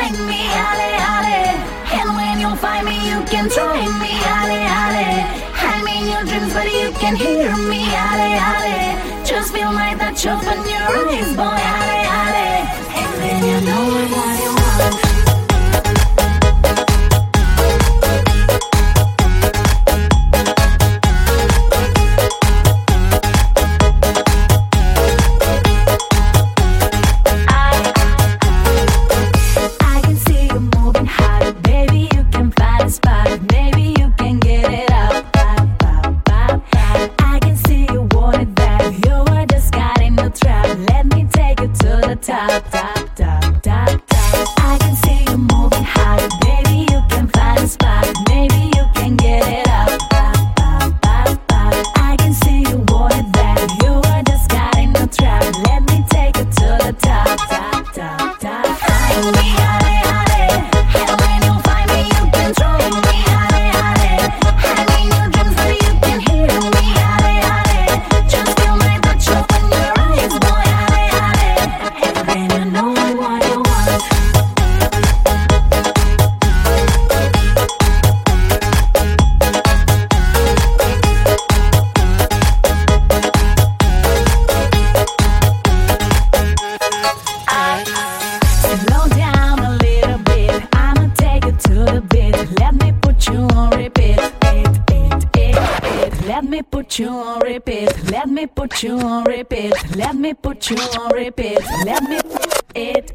find me, ale, ale. And when you find me, you can try me, ale, ale. I'm in your dreams, but you can hear me, ale, ale. Just feel my touch, open your eyes, boy, ale, ale. And then you know what you want. You on repeat, let me put you on repeat, let me it